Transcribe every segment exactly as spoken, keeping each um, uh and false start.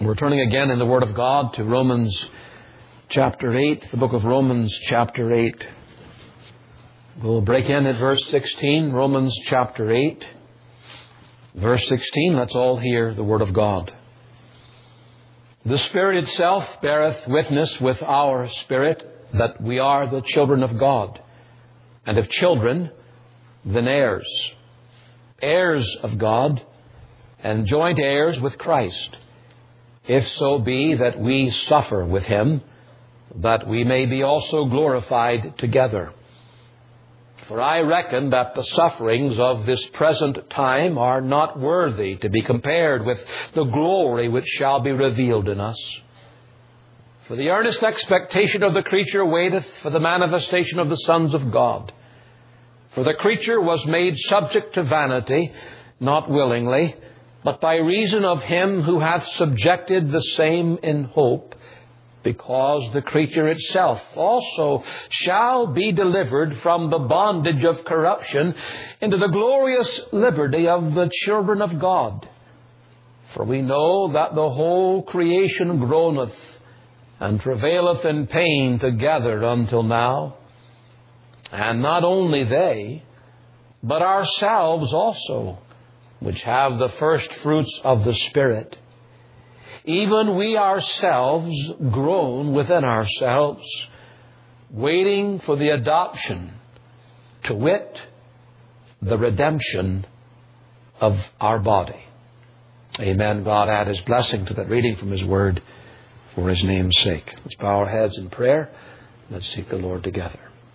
We're turning again in the Word of God to Romans chapter eight, the book of Romans chapter eight. We'll break in at verse sixteen, Romans chapter eight, verse sixteen. Let's all hear the Word of God. The Spirit itself beareth witness with our spirit that we are the children of God, and if children, then heirs, heirs of God, and joint heirs with Christ, if so be that we suffer with Him, that we may be also glorified together. For I reckon that the sufferings of this present time are not worthy to be compared with the glory which shall be revealed in us. For the earnest expectation of the creature waiteth for the manifestation of the sons of God. For the creature was made subject to vanity, not willingly, but by reason of Him who hath subjected the same in hope, because the creature itself also shall be delivered from the bondage of corruption into the glorious liberty of the children of God. For we know that the whole creation groaneth and travaileth in pain together until now. And not only they, but ourselves also, which have the first fruits of the Spirit, even we ourselves groan within ourselves, waiting for the adoption, to wit, the redemption of our body. Amen. God add His blessing to that reading from His Word for His name's sake. Let's bow our heads in prayer. Let's seek the Lord together.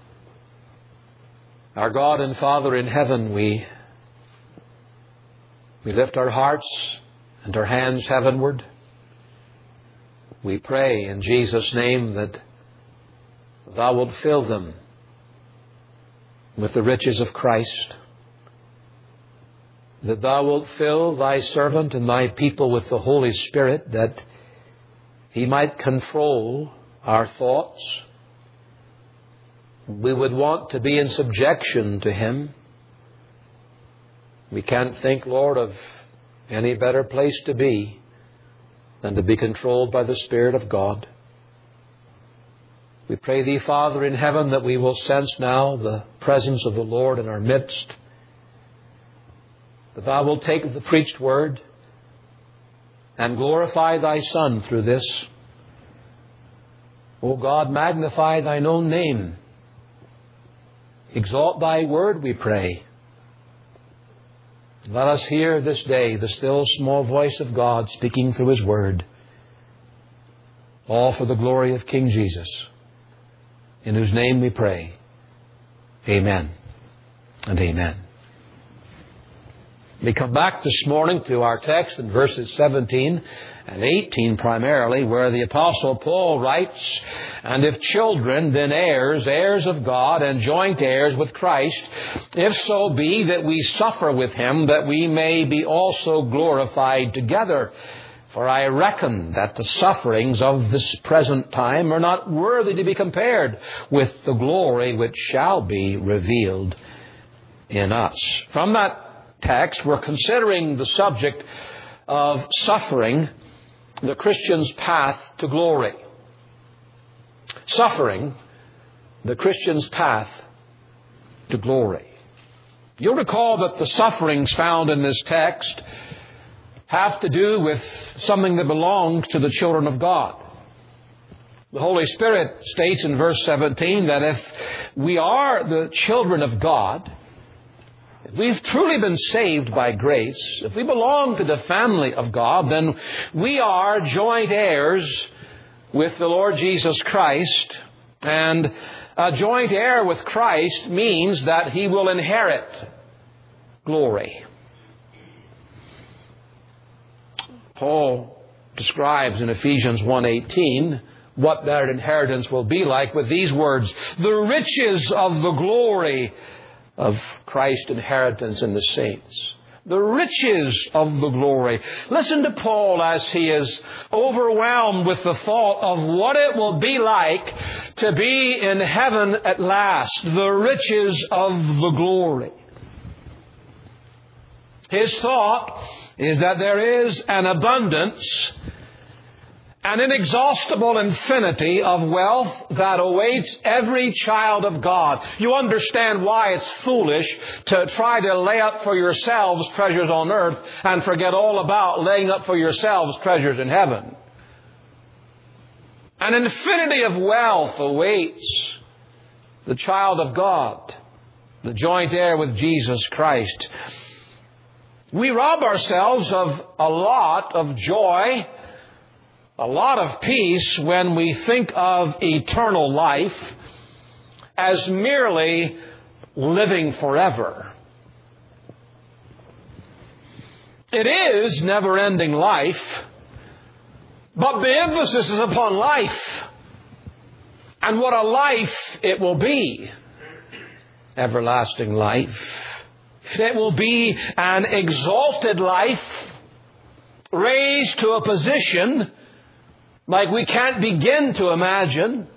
Our God and Father in heaven, we We lift our hearts and our hands heavenward. We pray in Jesus' name that Thou wilt fill them with the riches of Christ, that Thou wilt fill Thy servant and Thy people with the Holy Spirit, that He might control our thoughts. We would want to be in subjection to Him. We can't think, Lord, of any better place to be than to be controlled by the Spirit of God. We pray Thee, Father in heaven, that we will sense now the presence of the Lord in our midst, that Thou wilt take the preached word and glorify Thy Son through this. O God, magnify Thine own name. Exalt Thy word, we pray. Let us hear this day the still small voice of God speaking through His Word. All for the glory of King Jesus, in whose name we pray. Amen and amen. We come back this morning to our text in verses seventeen and eighteen primarily, where the Apostle Paul writes, "And if children, then heirs, heirs of God, and joint heirs with Christ, if so be that we suffer with Him, that we may be also glorified together. For I reckon that the sufferings of this present time are not worthy to be compared with the glory which shall be revealed in us." From that text, we're considering the subject of suffering, the Christian's path to glory. Suffering, the Christian's path to glory. You'll recall that the sufferings found in this text have to do with something that belongs to the children of God. The Holy Spirit states in verse seventeen that if we are the children of God, if we've truly been saved by grace, if we belong to the family of God, then we are joint heirs with the Lord Jesus Christ. And a joint heir with Christ means that he will inherit glory. Paul describes in Ephesians one eighteen what that inheritance will be like with these words: "The riches of the glory of Christ's inheritance in the saints." The riches of the glory. Listen to Paul as he is overwhelmed with the thought of what it will be like to be in heaven at last. The riches of the glory. His thought is that there is an abundance an inexhaustible infinity of wealth that awaits every child of God. You understand why it's foolish to try to lay up for yourselves treasures on earth and forget all about laying up for yourselves treasures in heaven. An infinity of wealth awaits the child of God, the joint heir with Jesus Christ. We rob ourselves of a lot of joy, a lot of peace when we think of eternal life as merely living forever. It is never-ending life, but the emphasis is upon life and what a life it will be. Everlasting life. It will be an exalted life, raised to a position like we can't begin to imagine.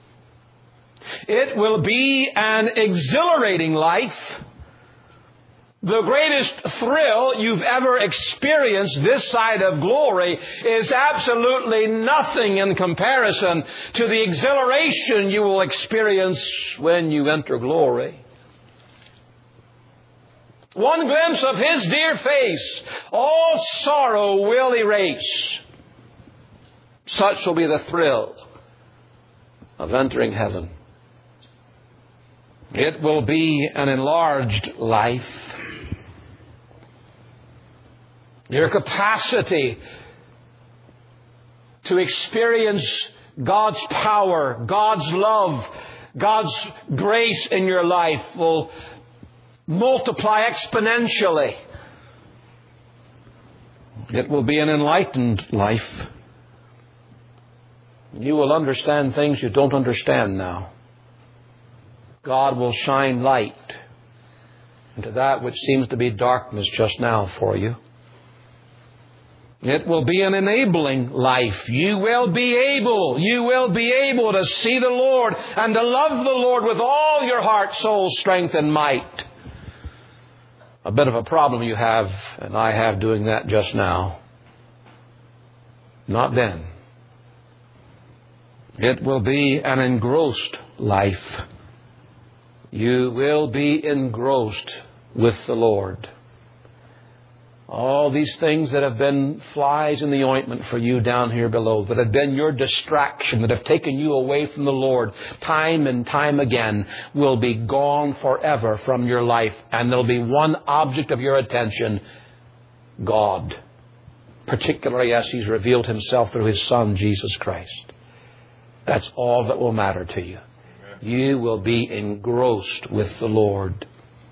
It will be an exhilarating life. The greatest thrill you've ever experienced this side of glory is absolutely nothing in comparison to the exhilaration you will experience when you enter glory. One glimpse of His dear face, all sorrow will erase. Such will be the thrill of entering heaven. It will be an enlarged life. Your capacity to experience God's power, God's love, God's grace in your life will multiply exponentially. It will be an enlightened life. You will understand things you don't understand now. God will shine light into that which seems to be darkness just now for you. It will be an enabling life. You will be able, you will be able to see the Lord and to love the Lord with all your heart, soul, strength, and might. A bit of a problem you have, and I have doing that just now. Not then. It will be an engrossed life. You will be engrossed with the Lord. All these things that have been flies in the ointment for you down here below, that have been your distraction, that have taken you away from the Lord time and time again, will be gone forever from your life. And there'll be one object of your attention, God, particularly as He's revealed Himself through His Son, Jesus Christ. That's all that will matter to you. You will be engrossed with the Lord.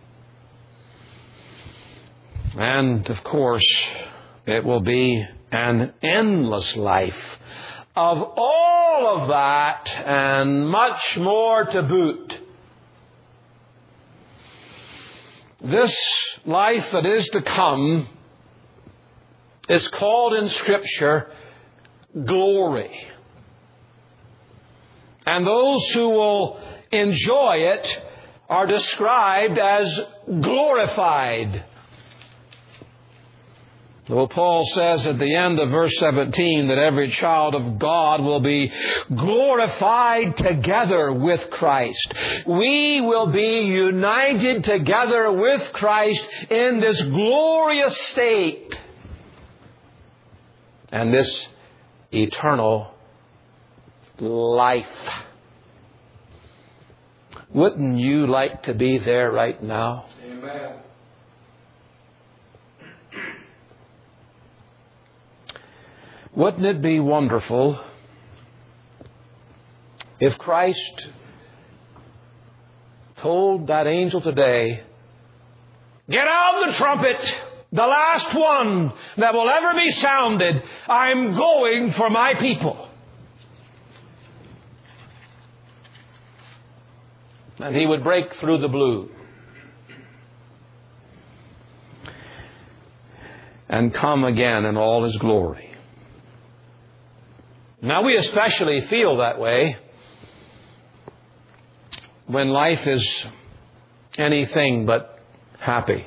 And, of course, it will be an endless life of all of that and much more to boot. This life that is to come is called in Scripture glory. And those who will enjoy it are described as glorified. Though Paul says at the end of verse seventeen that every child of God will be glorified together with Christ. We will be united together with Christ in this glorious state and this eternal life. Wouldn't you like to be there right now? Amen. Wouldn't it be wonderful if Christ told that angel today, get out the trumpet, the last one that will ever be sounded. I'm going for my people. And He would break through the blue and come again in all His glory. Now, we especially feel that way when life is anything but happy,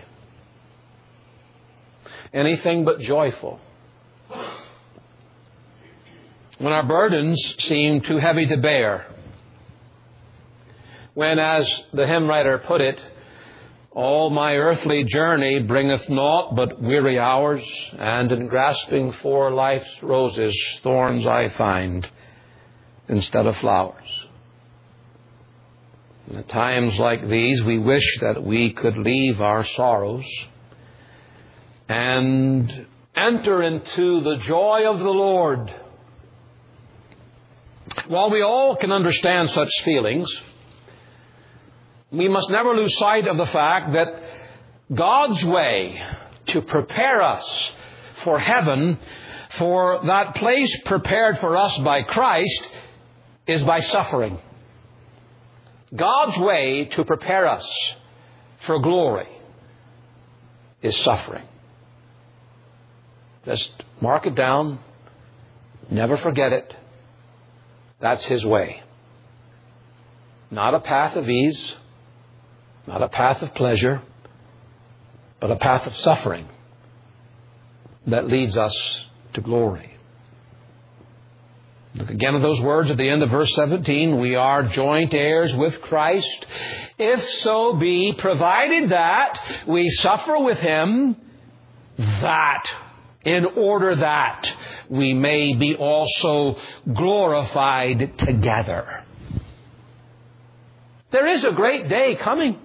anything but joyful. when our burdens seem too heavy to bear, when, as the hymn writer put it, all my earthly journey bringeth naught but weary hours, and in grasping for life's roses, thorns I find instead of flowers. And at times like these, we wish that we could leave our sorrows and enter into the joy of the Lord. While we all can understand such feelings, we must never lose sight of the fact that God's way to prepare us for heaven, for that place prepared for us by Christ, is by suffering. God's way to prepare us for glory is suffering. Just mark it down. Never forget it. That's His way. Not a path of ease, not a path of pleasure, but a path of suffering that leads us to glory. Look again at those words at the end of verse seventeen. We are joint heirs with Christ, if so be, provided that we suffer with Him, that, in order that we may be also glorified together. There is a great day coming.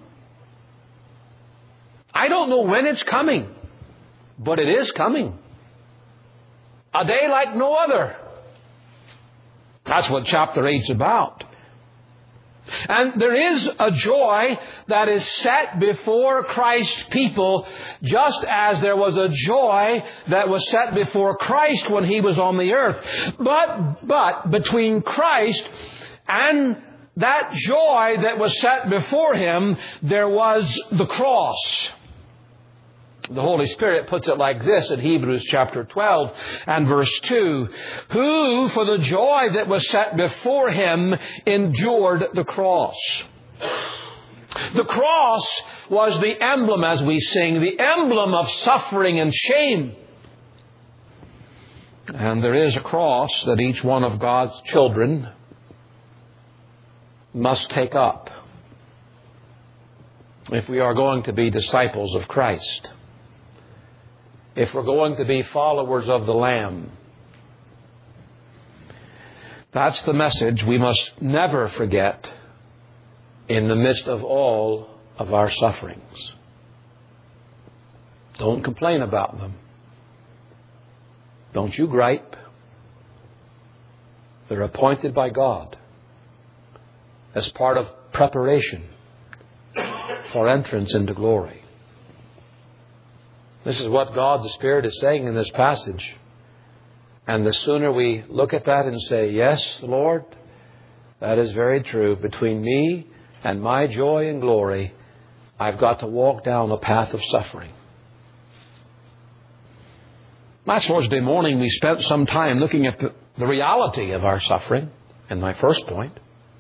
I don't know when it's coming, but it is coming. A day like no other. That's what chapter eight's about. And there is a joy that is set before Christ's people, just as there was a joy that was set before Christ when He was on the earth. But, but between Christ and that joy that was set before Him, there was the cross. The Holy Spirit puts it like this in Hebrews chapter twelve and verse two. Who, for the joy that was set before Him, endured the cross. The cross was the emblem, as we sing, the emblem of suffering and shame. And there is a cross that each one of God's children must take up if we are going to be disciples of Christ. If we're going to be followers of the Lamb. That's the message we must never forget in the midst of all of our sufferings. Don't complain about them. Don't you gripe. They're appointed by God as part of preparation for entrance into glory. This is what God the Spirit is saying in this passage. And the sooner we look at that and say, yes, Lord, that is very true. Between me and my joy and glory, I've got to walk down a path of suffering. Last Lord's Day morning, we spent some time looking at the, the reality of our suffering, in my first point.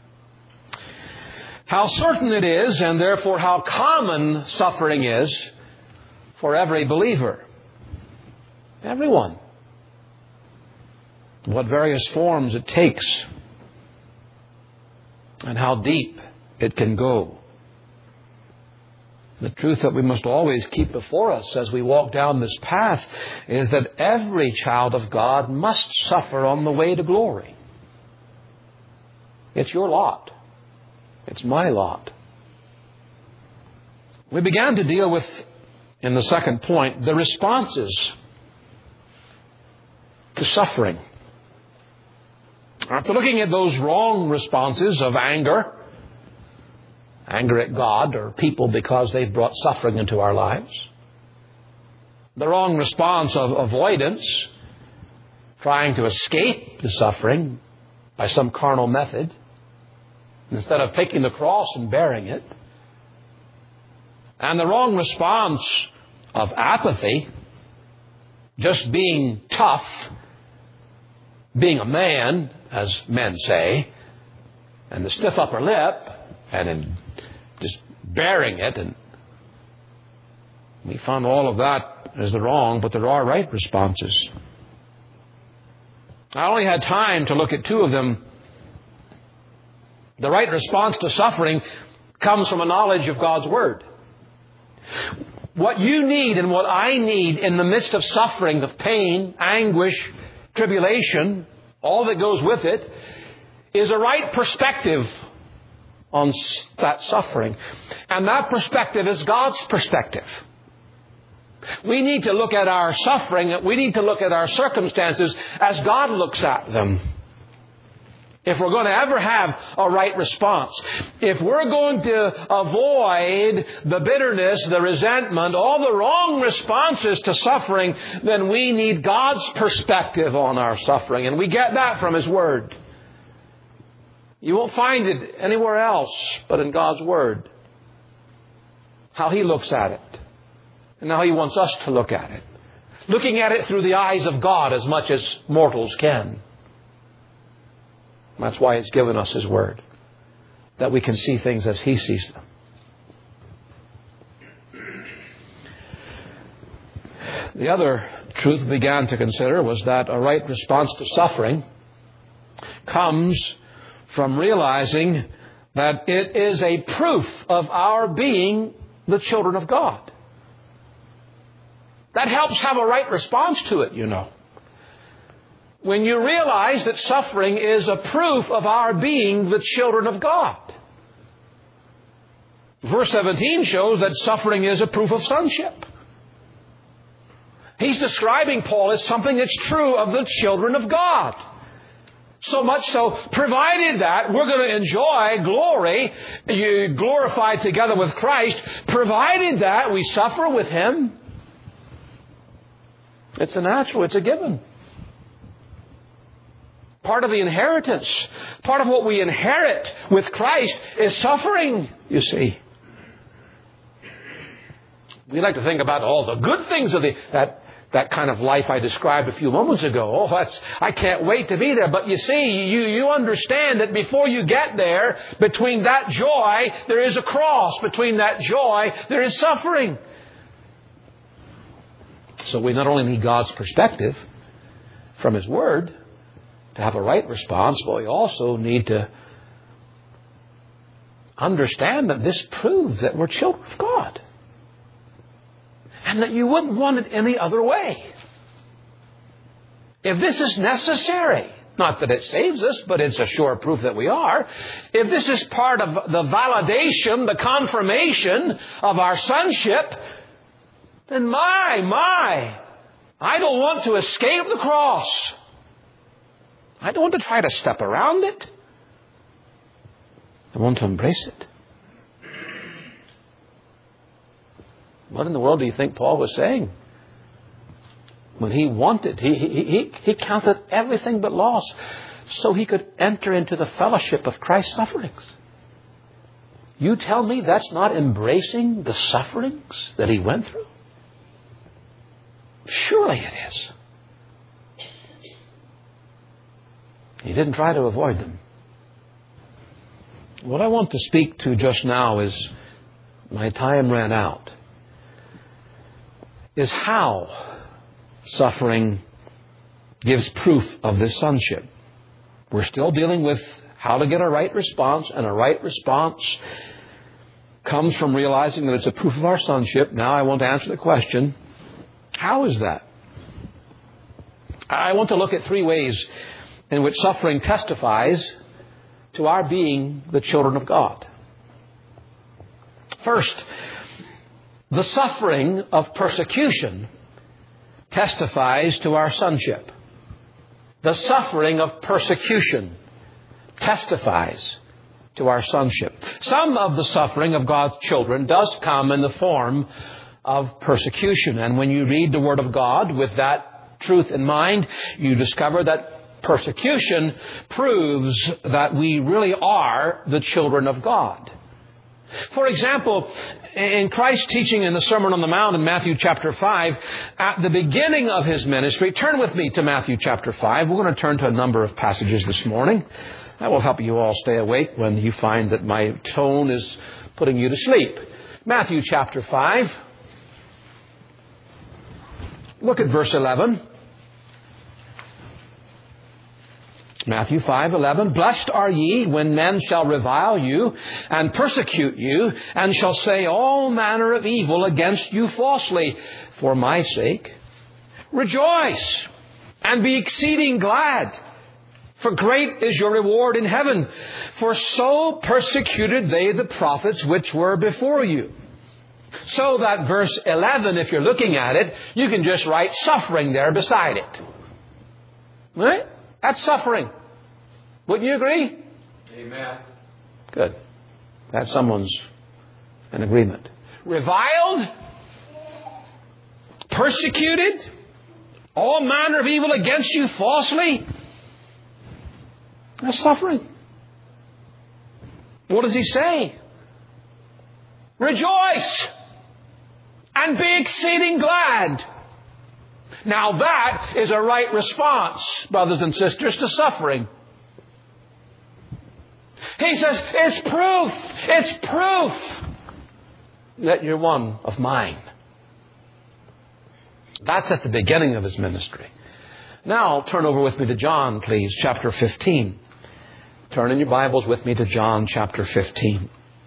How certain it is, and therefore how common suffering is for every believer. Everyone. What various forms it takes. And how deep it can go. The truth that we must always keep before us as we walk down this path is that every child of God must suffer on the way to glory. It's your lot. It's my lot. We began to deal with, in the second point, the responses to suffering. After looking at those wrong responses of anger, anger at God or people because they've brought suffering into our lives, the wrong response of avoidance, trying to escape the suffering by some carnal method, instead of taking the cross and bearing it, and the wrong response of apathy, just being tough, being a man, as men say, and the stiff upper lip, and in just bearing it. And we found all of that as the wrong, but there are right responses. I only had time to look at two of them. The right response to suffering comes from a knowledge of God's Word. What you need and what I need in the midst of suffering, of pain, anguish, tribulation, all that goes with it, is a right perspective on that suffering. And that perspective is God's perspective. We need to look at our suffering, we need to look at our circumstances as God looks at them. If we're going to ever have a right response, if we're going to avoid the bitterness, the resentment, all the wrong responses to suffering, then we need God's perspective on our suffering. And we get that from His Word. You won't find it anywhere else but in God's Word. How He looks at it. And how He wants us to look at it. Looking at it through the eyes of God as much as mortals can. That's why He's given us His Word. That we can see things as He sees them. The other truth we began to consider was that a right response to suffering comes from realizing that it is a proof of our being the children of God. That helps have a right response to it, you know. When you realize that suffering is a proof of our being the children of God. Verse seventeen shows that suffering is a proof of sonship. He's describing Paul as something that's true of the children of God. So much so, provided that we're going to enjoy glory, glorified together with Christ, provided that we suffer with Him. It's a natural, it's a given. Part of the inheritance, part of what we inherit with Christ is suffering, you see. We like to think about all the good things of the, that, that kind of life I described a few moments ago. Oh, that's, I can't wait to be there. But you see, you, you understand that before you get there, between that joy, there is a cross. Between that joy, there is suffering. So we not only need God's perspective from His Word to have a right response, but we also need to understand that this proves that we're children of God. And that you wouldn't want it any other way. If this is necessary, not that it saves us, but it's a sure proof that we are. If this is part of the validation, the confirmation of our sonship, then my, my, I don't want to escape the cross. I don't want to try to step around it. I want to embrace it. What in the world do you think Paul was saying? When he wanted, he, he, he, he counted everything but loss so he could enter into the fellowship of Christ's sufferings. You tell me that's not embracing the sufferings that he went through? Surely it is. He didn't try to avoid them. What I want to speak to just now is, my time ran out, is how suffering gives proof of this sonship. We're still dealing with how to get a right response, and a right response comes from realizing that it's a proof of our sonship. Now I want to answer the question, how is that? I want to look at three ways in which suffering testifies to our being the children of God. First, the suffering of persecution testifies to our sonship. The suffering of persecution testifies to our sonship. Some of the suffering of God's children does come in the form of persecution. And when you read the Word of God with that truth in mind, you discover that persecution proves that we really are the children of God. For example, in Christ's teaching in the Sermon on the Mount in Matthew chapter five, at the beginning of His ministry, turn with me to Matthew chapter five. We're going to turn to a number of passages this morning. That will help you all stay awake when you find that my tone is putting you to sleep. Matthew chapter five. Look at verse eleven. Matthew five eleven, blessed are ye when men shall revile you and persecute you and shall say all manner of evil against you falsely for my sake. Rejoice and be exceeding glad, for great is your reward in heaven. For so persecuted they the prophets which were before you. So that verse eleven, if you're looking at it, you can just write suffering there beside it. Right? That's suffering. Wouldn't you agree? Amen. Good. That's someone's in agreement. Reviled, persecuted, all manner of evil against you falsely. That's suffering. What does he say? Rejoice and be exceeding glad. Now that is a right response, brothers and sisters, to suffering. He says, it's proof, it's proof that you're one of mine. That's at the beginning of his ministry. Now turn over with me to John, please, chapter fifteen. Turn in your Bibles with me to John chapter fifteen.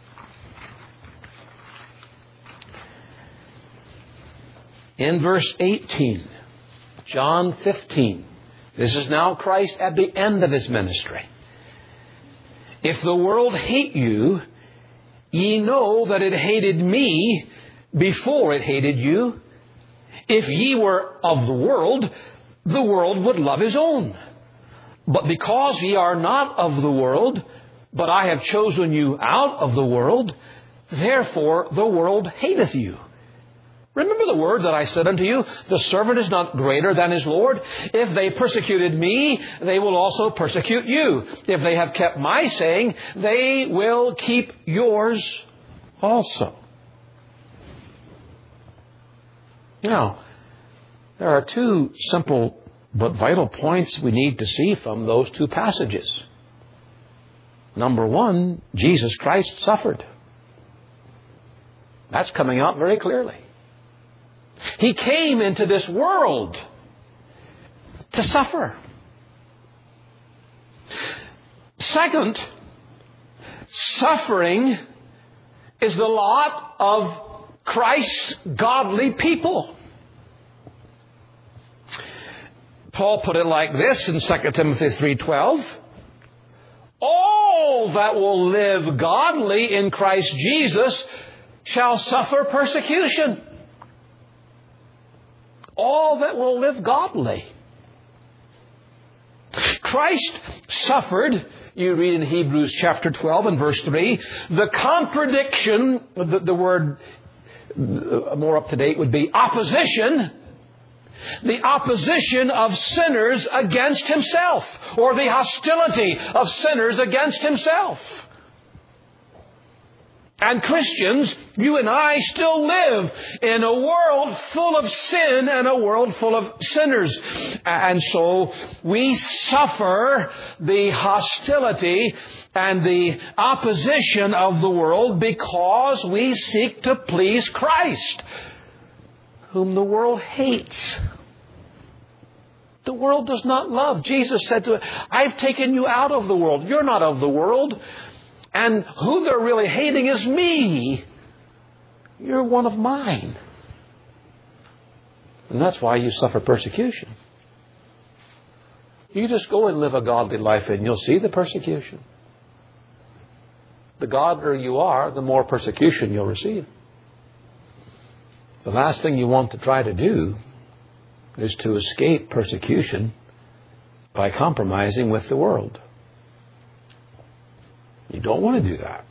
In verse eighteen, John fifteen. This is now Christ at the end of his ministry. If the world hate you, ye know that it hated me before it hated you. If ye were of the world, the world would love his own. But because ye are not of the world, but I have chosen you out of the world, therefore the world hateth you. Remember the word that I said unto you, the servant is not greater than his Lord. If they persecuted me, they will also persecute you. If they have kept my saying, they will keep yours also. Now, there are two simple but vital points we need to see from those two passages. Number one, Jesus Christ suffered. That's coming out very clearly. He came into this world to suffer. Second, suffering is the lot of Christ's godly people. Paul put it like this in Second Timothy three twelve. All that will live godly in Christ Jesus shall suffer persecution. All that will live godly. Christ suffered, you read in Hebrews chapter twelve and verse three, the contradiction, the, the word more up to date would be opposition, the opposition of sinners against himself, or the hostility of sinners against himself. And Christians, you and I still live in a world full of sin and a world full of sinners. And so we suffer the hostility and the opposition of the world because we seek to please Christ, whom the world hates. The world does not love. Jesus said to it, I've taken you out of the world. You're not of the world. And who they're really hating is me. You're one of mine. And that's why you suffer persecution. You just go and live a godly life and you'll see the persecution. The godlier you are, the more persecution you'll receive. The last thing you want to try to do is to escape persecution by compromising with the world. You don't want to do that.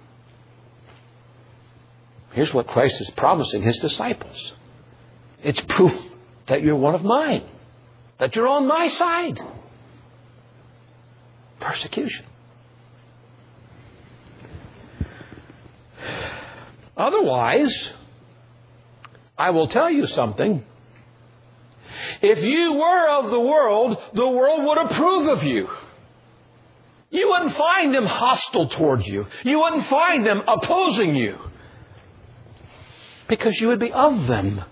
Here's what Christ is promising his disciples. It's proof that you're one of mine, that you're on my side. Persecution. Otherwise, I will tell you something. If you were of the world, the world would approve of you. You wouldn't find them hostile toward you. You wouldn't find them opposing you. Because you would be of them.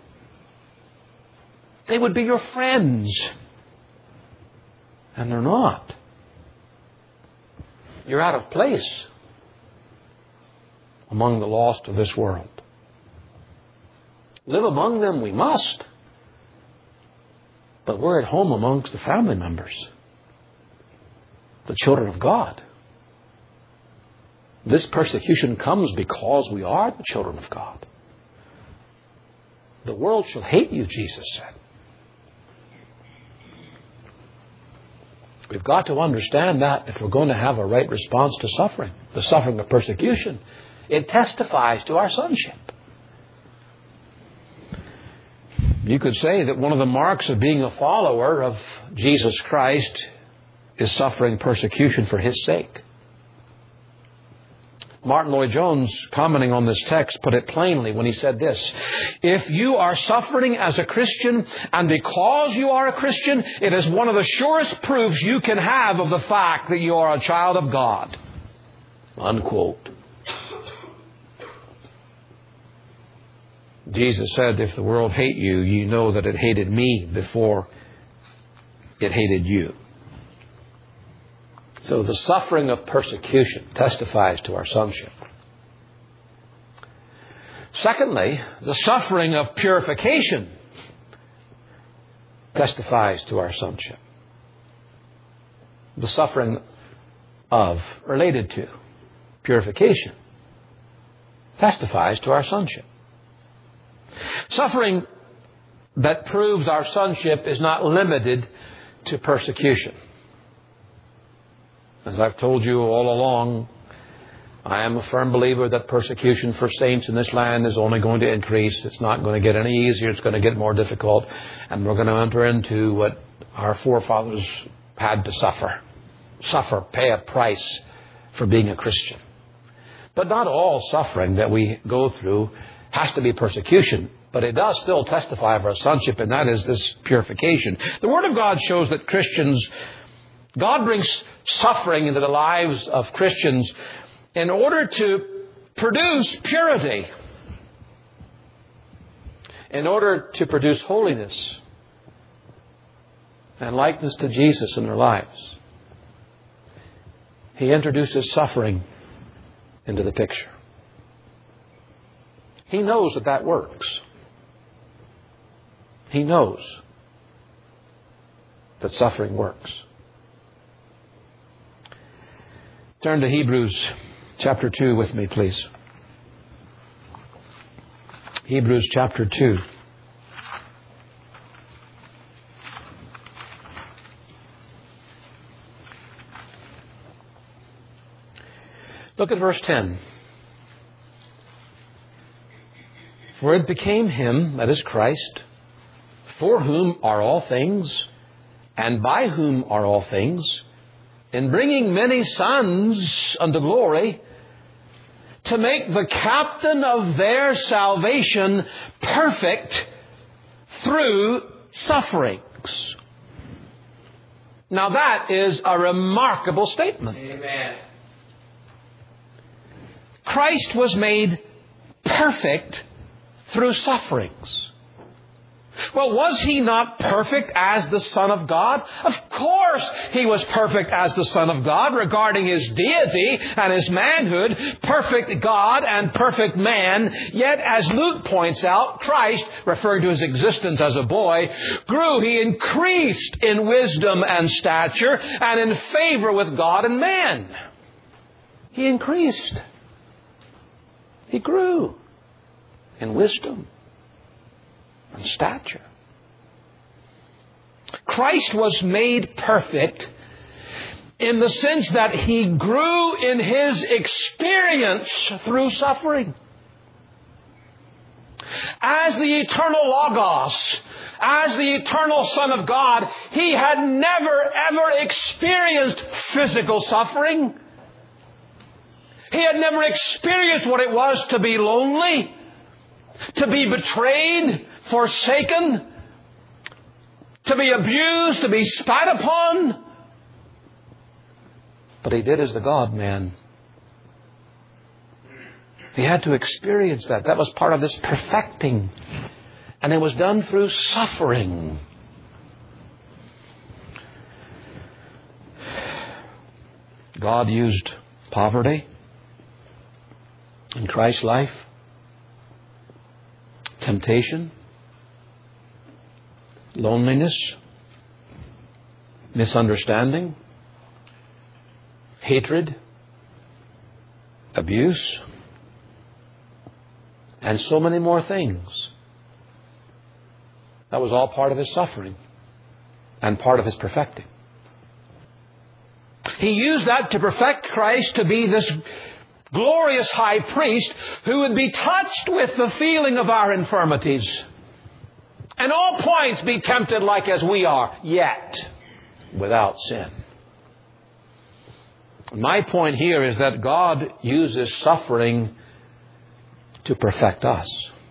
They would be your friends. And they're not. You're out of place among the lost of this world. Live among them we must. But we're at home amongst the family members, the children of God. This persecution comes because we are the children of God. The world shall hate you, Jesus said. We've got to understand that if we're going to have a right response to suffering, the suffering of persecution, it testifies to our sonship. You could say that one of the marks of being a follower of Jesus Christ is suffering persecution for His sake. Martin Lloyd-Jones, commenting on this text, put it plainly when he said this: if you are suffering as a Christian, and because you are a Christian, it is one of the surest proofs you can have of the fact that you are a child of God. Unquote. Jesus said, if the world hate you, you know that it hated me before it hated you. So the suffering of persecution testifies to our sonship. Secondly, the suffering of purification testifies to our sonship. The suffering of, related to, purification testifies to our sonship. Suffering that proves our sonship is not limited to persecution. As I've told you all along, I am a firm believer that persecution for saints in this land is only going to increase. It's not going to get any easier. It's going to get more difficult. And we're going to enter into what our forefathers had to suffer. Suffer, pay a price for being a Christian. But not all suffering that we go through has to be persecution. But it does still testify of our sonship, and that is this purification. The Word of God shows that Christians, God brings suffering into the lives of Christians in order to produce purity, in order to produce holiness and likeness to Jesus in their lives. He introduces suffering into the picture. He knows that that works. He knows that suffering works. Turn to Hebrews chapter two with me, please. Hebrews chapter two. Look at verse ten. For it became Him, that is Christ, for whom are all things, and by whom are all things, in bringing many sons unto glory, to make the captain of their salvation perfect through sufferings. Now that is a remarkable statement. Amen. Christ was made perfect through sufferings. Well, was He not perfect as the Son of God? Of course He was perfect as the Son of God regarding His deity and His manhood, perfect God and perfect man. Yet, as Luke points out, Christ, referring to His existence as a boy, grew. He increased in wisdom and stature and in favor with God and man. He increased. He grew in wisdom and stature. Christ was made perfect in the sense that He grew in His experience through suffering. As the eternal Logos, as the eternal Son of God, He had never ever experienced physical suffering. He had never experienced what it was to be lonely, to be betrayed, forsaken, to be abused, to be spat upon. But He did as the God-man. He had to experience that. That was part of this perfecting. And it was done through suffering. God used poverty in Christ's life, temptation, loneliness, misunderstanding, hatred, abuse, and so many more things. That was all part of His suffering and part of His perfecting. He used that to perfect Christ to be this glorious high priest who would be touched with the feeling of our infirmities and all points be tempted like as we are, yet without sin. My point here is that God uses suffering to perfect us.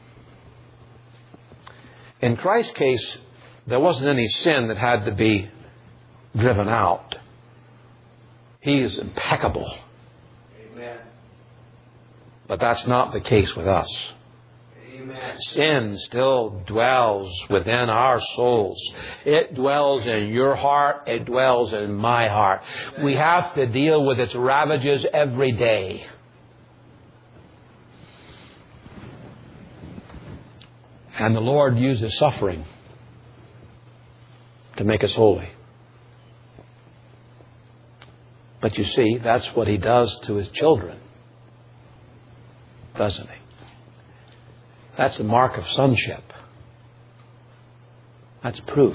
In Christ's case, there wasn't any sin that had to be driven out. He is impeccable. Amen. But that's not the case with us. Amen. Sin still dwells within our souls. It dwells in your heart. It dwells in my heart. Amen. We have to deal with its ravages every day. And the Lord uses suffering to make us holy. But you see, that's what He does to His children, doesn't He? That's the mark of sonship. That's proof.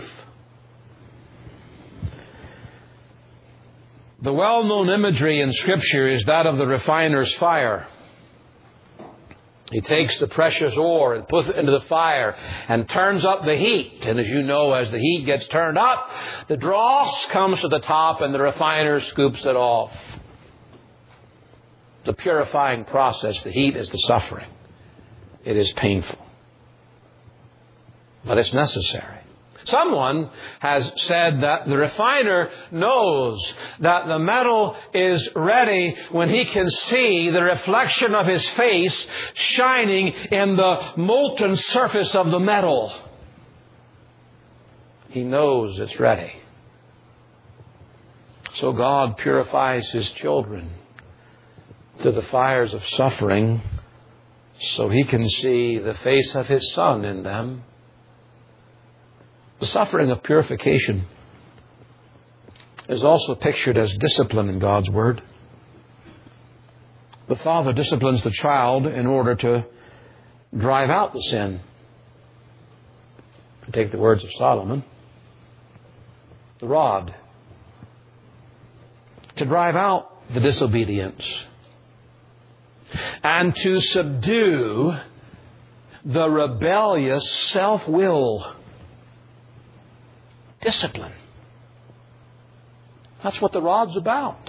The well-known imagery in Scripture is that of the refiner's fire. He takes the precious ore and puts it into the fire and turns up the heat. And as you know, as the heat gets turned up, the dross comes to the top and the refiner scoops it off. The purifying process, the heat is the suffering. It is painful. But it's necessary. Someone has said that the refiner knows that the metal is ready when he can see the reflection of his face shining in the molten surface of the metal. He knows it's ready. So God purifies His children through the fires of suffering so He can see the face of His Son in them. The suffering of purification is also pictured as discipline in God's Word. The father disciplines the child in order to drive out the sin. To take the words of Solomon, the rod. To drive out the disobedience. And to subdue the rebellious self-will. Discipline. That's what the rod's about.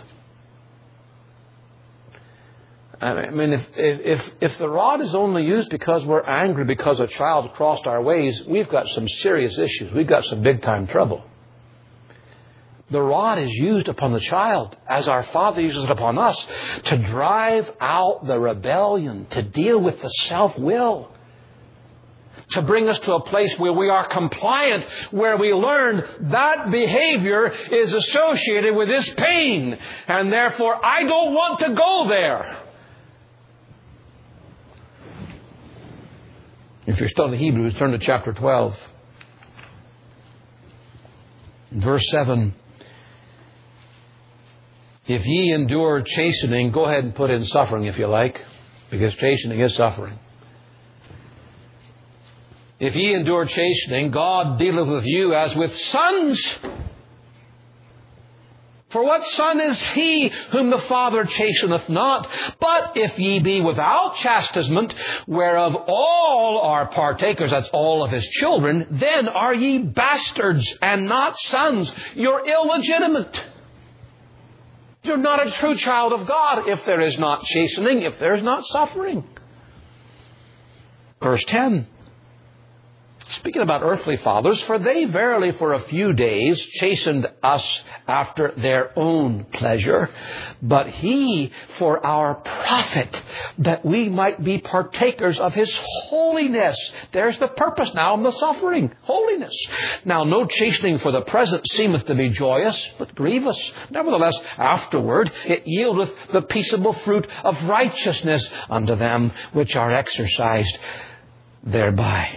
I mean, if, if, if the rod is only used because we're angry because a child crossed our ways, we've got some serious issues. We've got some big time trouble. The rod is used upon the child as our Father uses it upon us to drive out the rebellion, to deal with the self-will. To bring us to a place where we are compliant, where we learn that behavior is associated with this pain. And therefore, I don't want to go there. If you're still in Hebrews, turn to chapter twelve. Verse seven. If ye endure chastening, go ahead and put in suffering if you like, because chastening is suffering. If ye endure chastening, God dealeth with you as with sons. For what son is he whom the Father chasteneth not? But if ye be without chastisement, whereof all are partakers, that's all of His children, then are ye bastards and not sons. You're illegitimate. You're not a true child of God if there is not chastening, if there is not suffering. Verse ten. Speaking about earthly fathers, for they verily for a few days chastened us after their own pleasure, but He for our profit, that we might be partakers of His holiness. There's the purpose now of the suffering, holiness. Now no chastening for the present seemeth to be joyous, but grievous. Nevertheless, afterward it yieldeth the peaceable fruit of righteousness unto them which are exercised thereby.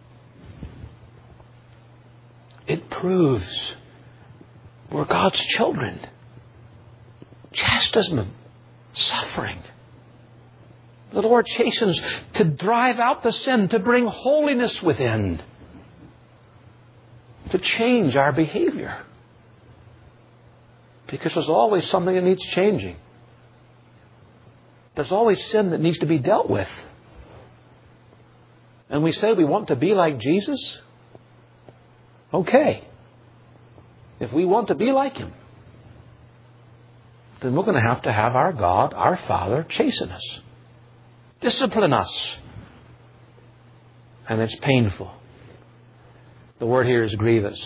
It proves we're God's children. Chastisement, suffering. The Lord chastens to drive out the sin, to bring holiness within, to change our behavior. Because there's always something that needs changing. There's always sin that needs to be dealt with. And we say we want to be like Jesus. Okay. If we want to be like Him, then we're going to have to have our God, our Father, chasten us. Discipline us. And it's painful. The word here is grievous.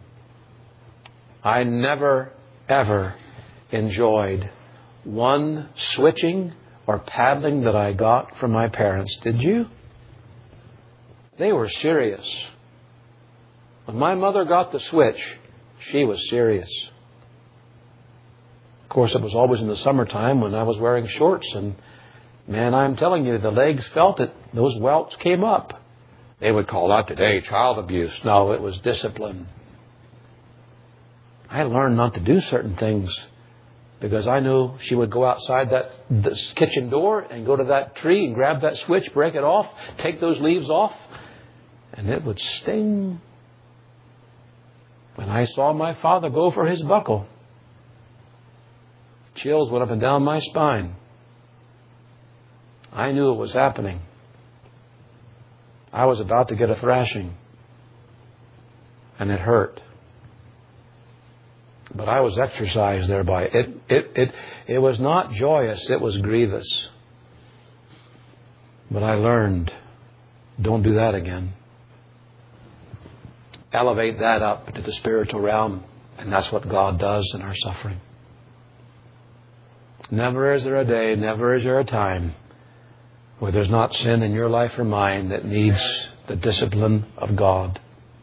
I never, ever enjoyed one switching or paddling that I got from my parents. Did you? They were serious. When my mother got the switch, she was serious. Of course, it was always in the summertime when I was wearing shorts. And man, I'm telling you, the legs felt it. Those welts came up. They would call that today child abuse. No, it was discipline. I learned not to do certain things because I knew she would go outside that this kitchen door and go to that tree and grab that switch, break it off, take those leaves off, and it would sting. When I saw my father go for his buckle, chills went up and down my spine. I knew it was happening. I was about to get a thrashing. And it hurt. But I was exercised thereby. It, it, it, it was not joyous, it was grievous. But I learned, don't do that again. Elevate that up to the spiritual realm. And that's what God does in our suffering. Never is there a day, never is there a time where there's not sin in your life or mine that needs the discipline of God.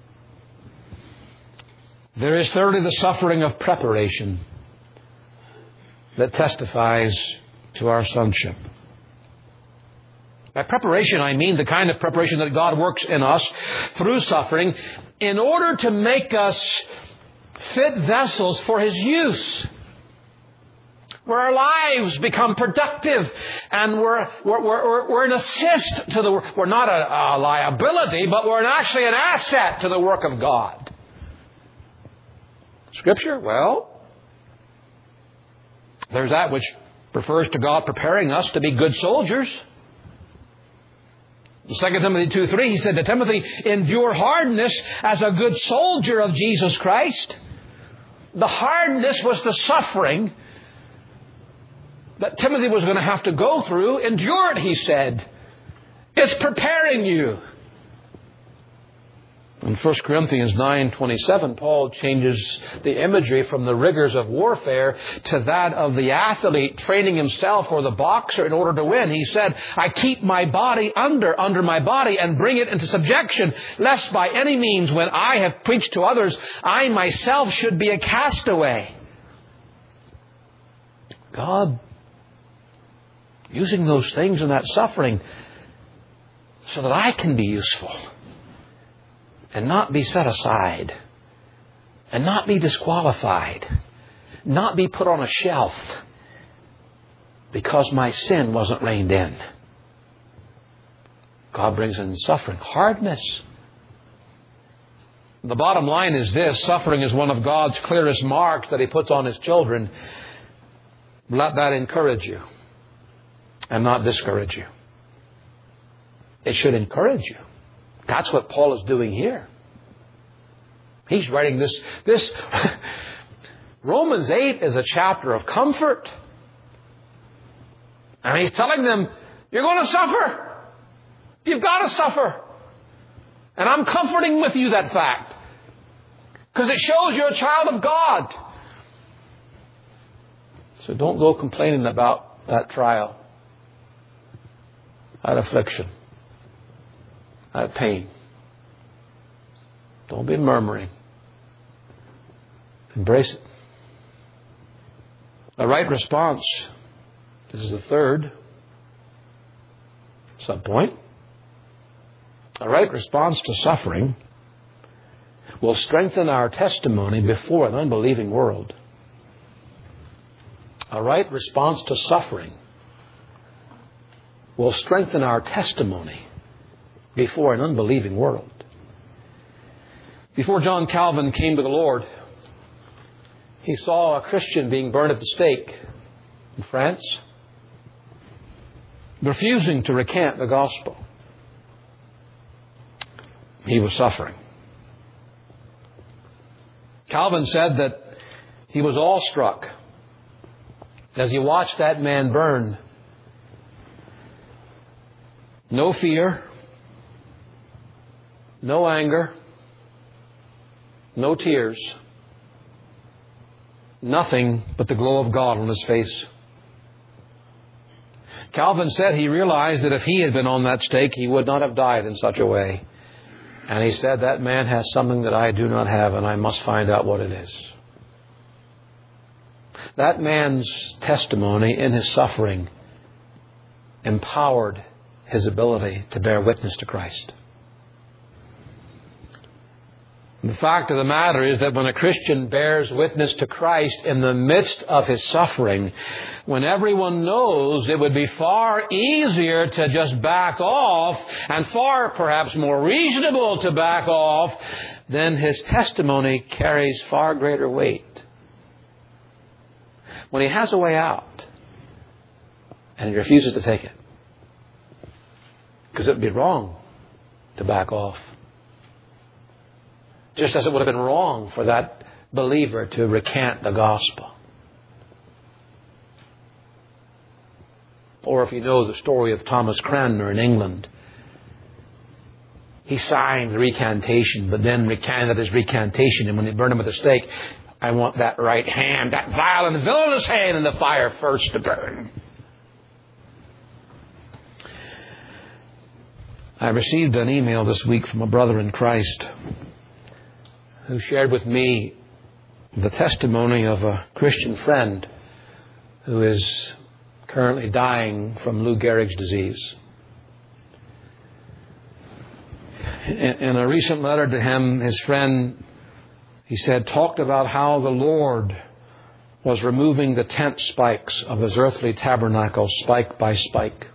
There is thirdly the suffering of preparation that testifies to our sonship. By preparation, I mean the kind of preparation that God works in us through suffering in order to make us fit vessels for His use. Where our lives become productive and we're, we're, we're, we're an assist to the work. We're not a, a liability, but we're actually an asset to the work of God. Scripture? Well, there's that which refers to God preparing us to be good soldiers. In Second Timothy two three, he said to Timothy, endure hardness as a good soldier of Jesus Christ. The hardness was the suffering that Timothy was going to have to go through. Endure it, he said. It's preparing you. In First Corinthians nine twenty-seven, Paul changes the imagery from the rigors of warfare to that of the athlete training himself or the boxer in order to win. He said, I keep my body under, under my body and bring it into subjection, lest by any means when I have preached to others, I myself should be a castaway. God using those things and that suffering so that I can be useful. And not be set aside. And not be disqualified. Not be put on a shelf. Because my sin wasn't reined in. God brings in suffering. Hardness. The bottom line is this. Suffering is one of God's clearest marks that He puts on His children. Let that encourage you. And not discourage you. It should encourage you. That's what Paul is doing here. He's writing this. This Romans eight is a chapter of comfort. And he's telling them, you're going to suffer. You've got to suffer. And I'm comforting with you that fact, because it shows you're a child of God. So don't go complaining about that trial, that affliction, that pain. Don't be murmuring. Embrace it. The right response, this is the third subpoint. A right response to suffering will strengthen our testimony before an unbelieving world. A right response to suffering will strengthen our testimony before an unbelieving world. Before John Calvin came to the Lord, he saw a Christian being burned at the stake in France, refusing to recant the gospel. He was suffering. Calvin said that he was awestruck as he watched that man burn. No fear, no anger, no tears, nothing but the glow of God on his face. Calvin said he realized that if he had been on that stake, he would not have died in such a way. And he said, that man has something that I do not have, and I must find out what it is. That man's testimony in his suffering empowered his ability to bear witness to Christ. The fact of the matter is that when a Christian bears witness to Christ in the midst of his suffering, when everyone knows, it would be far easier to just back off, and far perhaps more reasonable to back off, then his testimony carries far greater weight. When he has a way out and he refuses to take it, because it would be wrong to back off. Just as it would have been wrong for that believer to recant the gospel. Or if you know the story of Thomas Cranmer in England, he signed the recantation, but then recanted his recantation, and when they burned him at the stake, I want that right hand, that vile and villainous hand in the fire first to burn. I received an email this week from a brother in Christ who shared with me the testimony of a Christian friend who is currently dying from Lou Gehrig's disease. In a recent letter to him, his friend, he said, talked about how the Lord was removing the tent spikes of his earthly tabernacle spike by spike.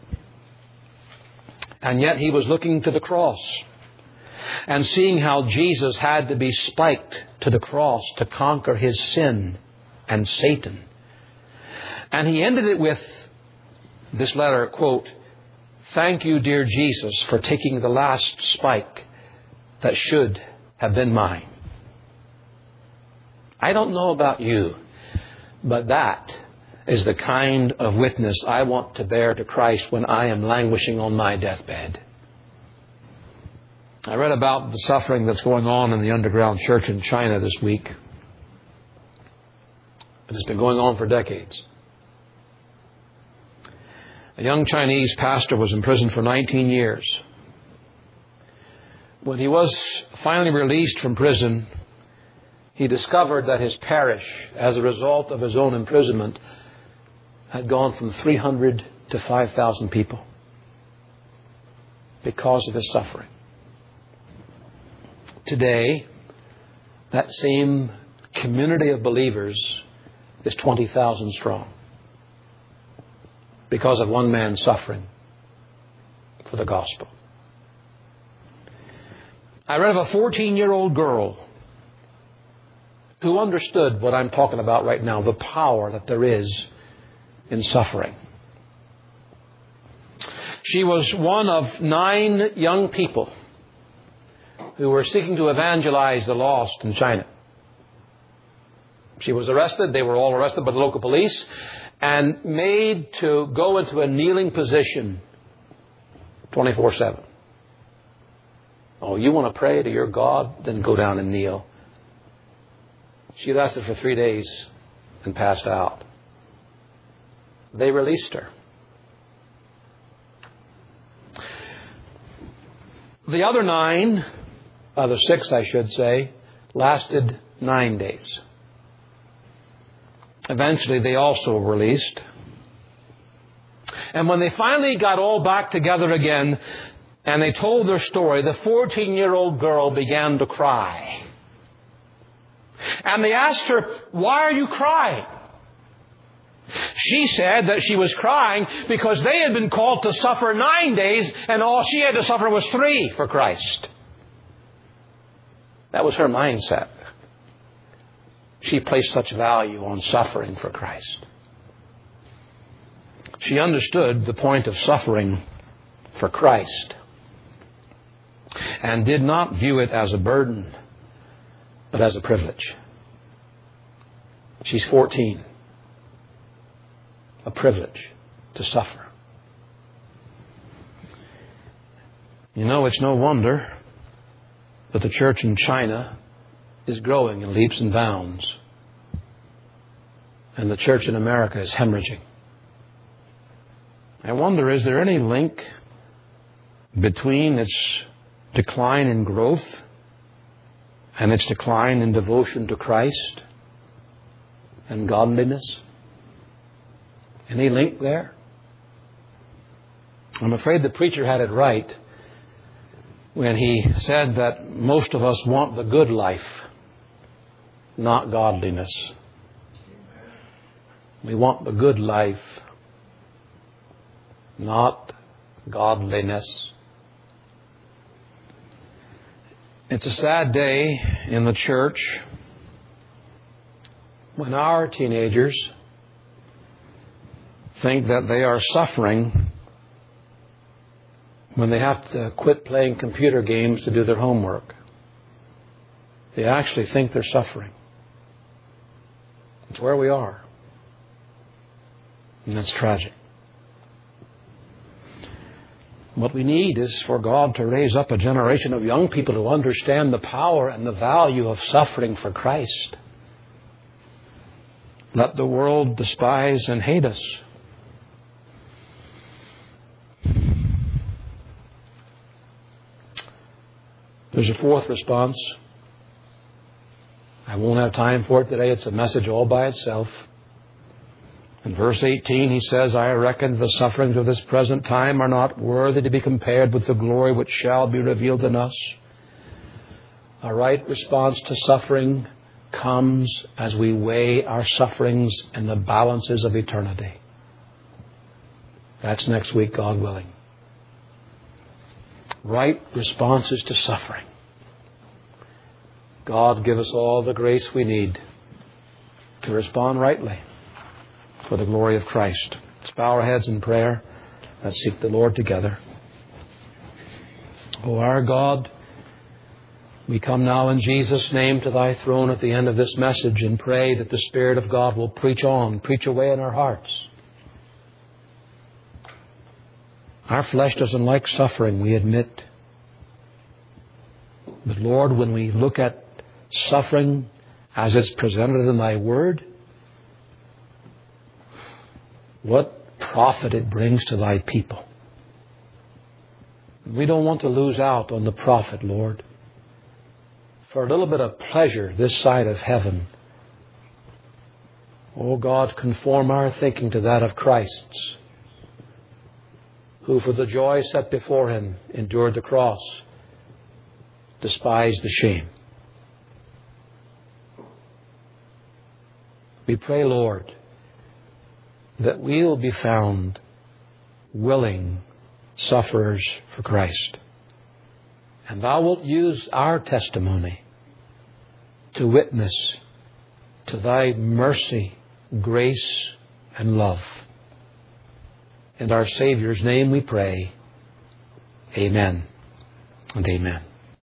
And yet he was looking to the cross and seeing how Jesus had to be spiked to the cross to conquer his sin and Satan. And he ended it with this letter, quote, "Thank you, dear Jesus, for taking the last spike that should have been mine." I don't know about you, but that is the kind of witness I want to bear to Christ when I am languishing on my deathbed. I read about the suffering that's going on in the underground church in China this week. It has been going on for decades. A young Chinese pastor was in prison for nineteen years. When he was finally released from prison, he discovered that his parish, as a result of his own imprisonment, had gone from three hundred to five thousand people because of his suffering. Today, that same community of believers is twenty thousand strong because of one man suffering for the gospel. I read of a fourteen-year-old girl who understood what I'm talking about right now, the power that there is in suffering. She was one of nine young people who were seeking to evangelize the lost in China. She was arrested. They were all arrested by the local police and made to go into a kneeling position twenty-four seven. Oh, you want to pray to your God? Then go down and kneel. She lasted for three days and passed out. They released her. The other nine, other six I should say, lasted nine days. Eventually they also were released. And when they finally got all back together again and they told their story, the fourteen-year-old girl began to cry. And they asked her, "Why are you crying?" She said that she was crying because they had been called to suffer nine days and all she had to suffer was three for Christ. That was her mindset. She placed such value on suffering for Christ. She understood the point of suffering for Christ and did not view it as a burden, but as a privilege. She's fourteen. A privilege to suffer. You know, it's no wonder that the church in China is growing in leaps and bounds. And the church in America is hemorrhaging. I wonder, is there any link between its decline in growth and its decline in devotion to Christ and godliness? Any link there? I'm afraid the preacher had it right when he said that most of us want the good life, not godliness. We want the good life, not godliness. It's a sad day in the church when our teenagers think that they are suffering when they have to quit playing computer games to do their homework. They actually think they're suffering. It's where we are. And that's tragic. What we need is for God to raise up a generation of young people who understand the power and the value of suffering for Christ. Let the world despise and hate us. There's a fourth response. I won't have time for it today. It's a message all by itself. In verse eighteen, he says, "I reckon the sufferings of this present time are not worthy to be compared with the glory which shall be revealed in us." A right response to suffering comes as we weigh our sufferings in the balances of eternity. That's next week, God willing. Right responses to suffering. God give us all the grace we need to respond rightly for the glory of Christ. Let's bow our heads in prayer. Let's seek the Lord together. O our God, we come now in Jesus' name to Thy throne at the end of this message and pray that the Spirit of God will preach on, preach away in our hearts. Our flesh doesn't like suffering, we admit. But Lord, when we look at suffering as it's presented in Thy Word, what profit it brings to Thy people. We don't want to lose out on the profit, Lord. For a little bit of pleasure this side of heaven, oh God, conform our thinking to that of Christ's, who for the joy set before Him endured the cross, despised the shame. We pray, Lord, that we'll be found willing sufferers for Christ. And Thou wilt use our testimony to witness to Thy mercy, grace, and love. In our Savior's name we pray. Amen and amen.